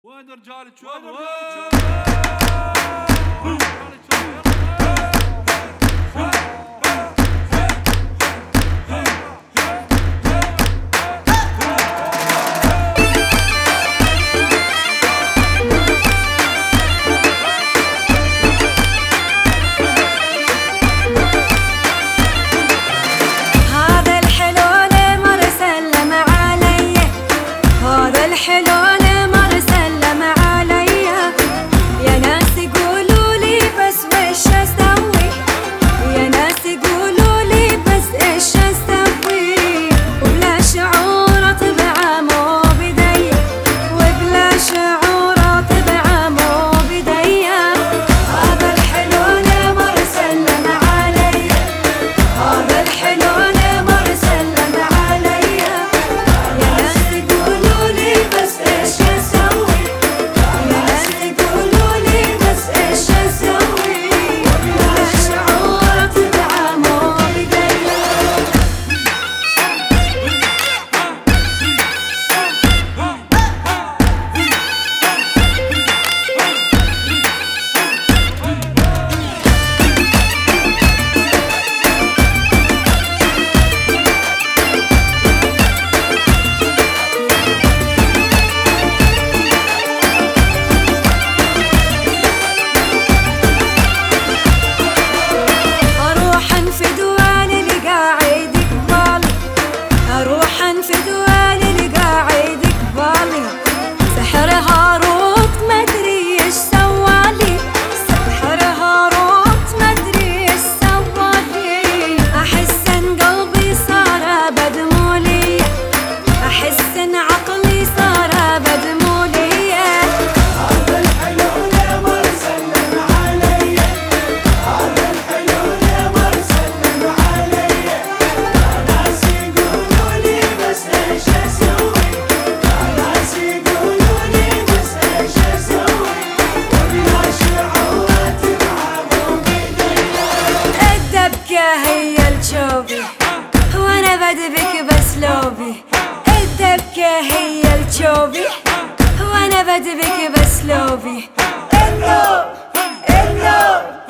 وين رجال الشوب؟ هذا الحلو مر سلم علي، هذا الحلو مر سلم علي، يا ناس يقولوا لي بس وش اسوي، يا ناس يقولوا لي بس ايش اسوي، وبلا شعور طبعه مو بدي، وبلا شعور طبعه مو بدي. هذا الحلو مر سلم علي، هذا الحلو مر سلم علي، يا ناس يقولوا لي بس ايش اسوي، يا ناس يقولوا لي بس ايش اسوي، وبلا شعور طبعه مو بدي. اروح انفد والي قاعد قبالي، اروح انفد والي قاعد قبالي، سحر هاروت مدري ايش سوالي، سحر هاروت مدري ايش سوالي، احس ان قلبي صار بدمولي، احس ان عقلي صار بدمولي. هذا الحلو مر سلم علي، هذا الحلو مر سلم علي، يا ناس يقولوا لي بس ايش اسوي، يا ناس يقولوا لي بس ايش اسوي، وبلا شعور طبعه مو بدي. الدبكة هي الجوبي وانا بدبك باسلوبي، الدبكة هي الجوبي وانا بدبك باسلوبي. اللوب اللوب